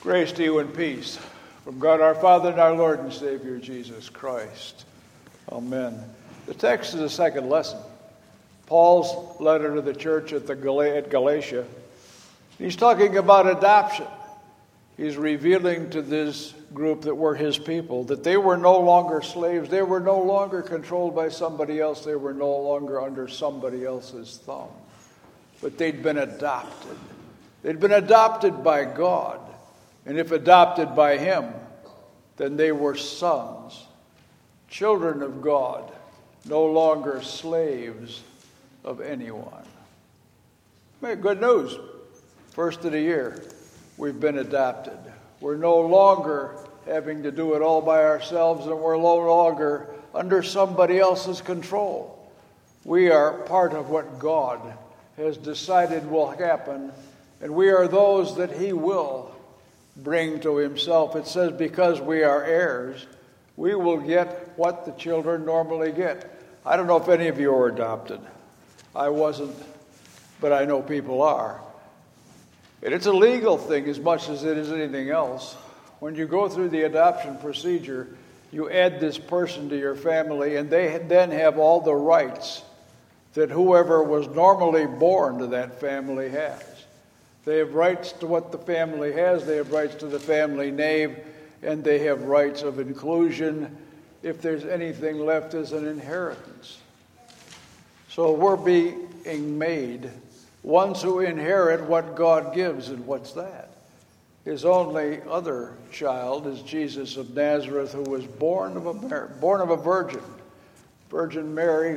Grace to you and peace from God our Father and our Lord and Savior Jesus Christ. Amen. The text is the second lesson. Paul's letter to the church at Galatia. He's talking about adoption. He's revealing to this group that were his people that they were no longer slaves. They were no longer controlled by somebody else. They were no longer under somebody else's thumb. But they'd been adopted. They'd been adopted by God. And if adopted by him, then they were sons, children of God, no longer slaves of anyone. Good news. First of the year, we've been adopted. We're no longer having to do it all by ourselves, and we're no longer under somebody else's control. We are part of what God has decided will happen, and we are those that he will bring to himself. It says because we are heirs, we will get what the children normally get. I don't know if any of you are adopted. I wasn't, but I know people are. And it's a legal thing as much as it is anything else. When you go through the adoption procedure, you add this person to your family, and they then have all the rights that whoever was normally born to that family has. They have rights to what the family has, they have rights to the family name, and they have rights of inclusion if there's anything left as an inheritance. So we're being made ones who inherit what God gives, and what's that? His only other child is Jesus of Nazareth, who was born of a virgin. Virgin Mary,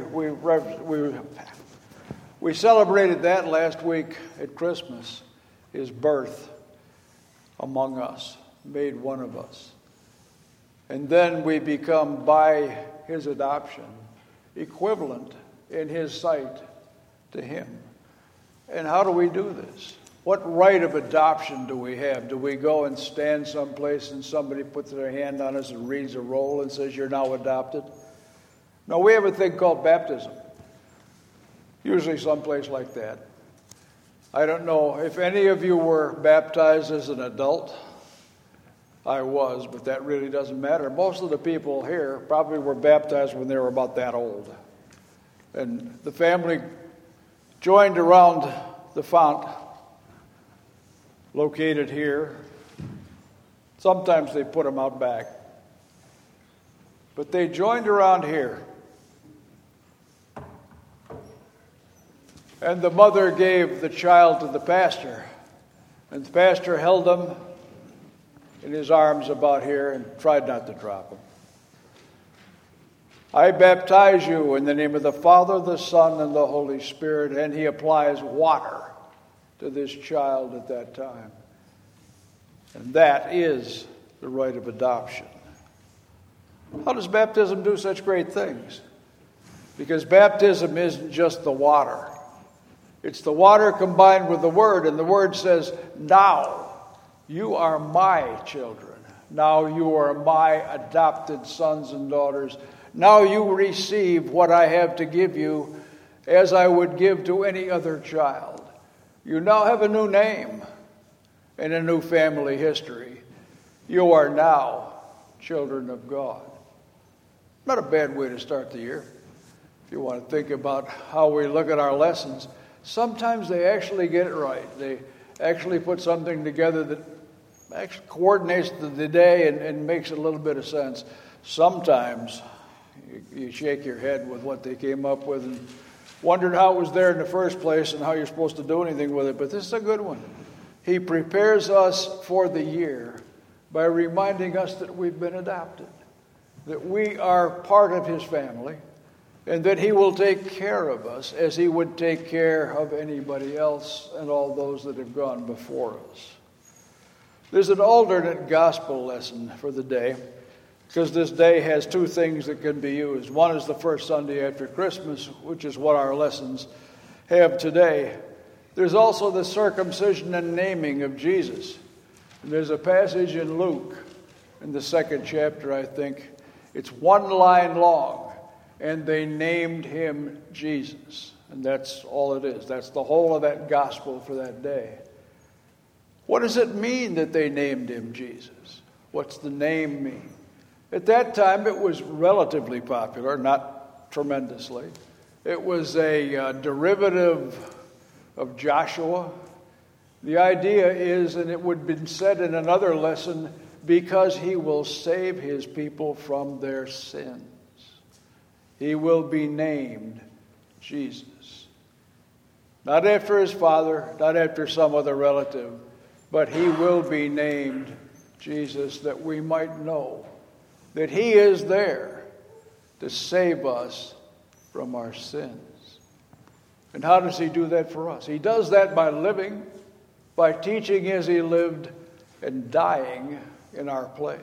we celebrated that last week at Christmas. His birth among us, made one of us. And then we become, by his adoption, equivalent in his sight to him. And how do we do this? What right of adoption do we have? Do we go and stand someplace and somebody puts their hand on us and reads a roll and says, you're now adopted? No, we have a thing called baptism. Usually someplace like that. I don't know if any of you were baptized as an adult. I was, but that really doesn't matter. Most of the people here probably were baptized when they were about that old. And the family joined around the font located here. Sometimes they put them out back. But they joined around here. And the mother gave the child to the pastor. And the pastor held him in his arms about here and tried not to drop him. I baptize you in the name of the Father, the Son, and the Holy Spirit. And he applies water to this child at that time. And that is the rite of adoption. How does baptism do such great things? Because baptism isn't just the water. It's the water combined with the Word, and the Word says, now you are my children. Now you are my adopted sons and daughters. Now you receive what I have to give you as I would give to any other child. You now have a new name and a new family history. You are now children of God. Not a bad way to start the year. If you want to think about how we look at our lessons, sometimes they actually get it right. They actually put something together that actually coordinates the day and makes a little bit of sense. Sometimes you shake your head with what they came up with and wondered how it was there in the first place and how you're supposed to do anything with it. But this is a good one. He prepares us for the year by reminding us that we've been adopted, that we are part of his family, and that he will take care of us as he would take care of anybody else and all those that have gone before us. There's an alternate gospel lesson for the day, because this day has two things that can be used. One is the first Sunday after Christmas, which is what our lessons have today. There's also the circumcision and naming of Jesus. And there's a passage in Luke, in the 2nd chapter, I think. It's one line long. And they named him Jesus. And that's all it is. That's the whole of that gospel for that day. What does it mean that they named him Jesus? What's the name mean? At that time, it was relatively popular, not tremendously. It was a derivative of Joshua. The idea is, and it would have been said in another lesson, because he will save his people from their sins. He will be named Jesus. Not after his father, not after some other relative, but he will be named Jesus, that we might know that he is there to save us from our sins. And how does he do that for us? He does that by living, by teaching as he lived, and dying in our place.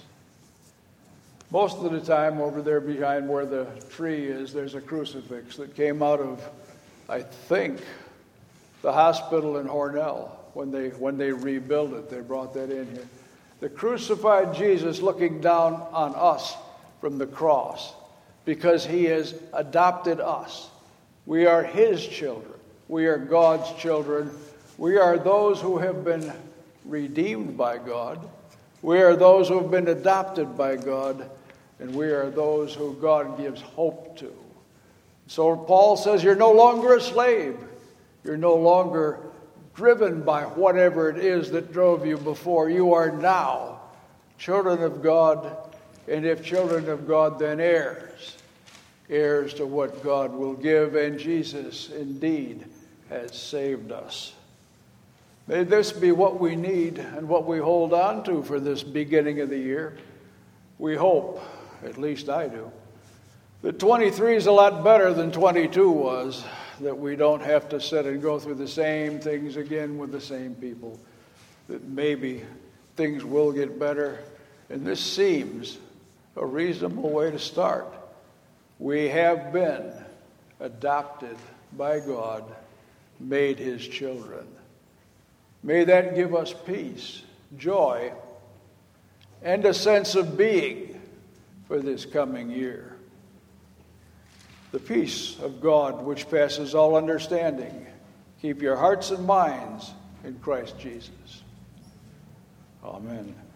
Most of the time, over there behind where the tree is, there's a crucifix that came out of, I think, the hospital in Hornell. When they rebuilt it, they brought that in here. The crucified Jesus looking down on us from the cross, because he has adopted us. We are his children. We are God's children. We are those who have been redeemed by God. We are those who have been adopted by God. And we are those who God gives hope to. So Paul says you're no longer a slave. You're no longer driven by whatever it is that drove you before. You are now children of God, and if children of God, then heirs. Heirs to what God will give, and Jesus indeed has saved us. May this be what we need and what we hold on to for this beginning of the year. We hope, at least I do, that 23 is a lot better than 22 was, that we don't have to sit and go through the same things again with the same people, that maybe things will get better. And this seems a reasonable way to start. We have been adopted by God, made his children. May that give us peace, joy, and a sense of being for this coming year. The peace of God, which passes all understanding, keep your hearts and minds in Christ Jesus. Amen.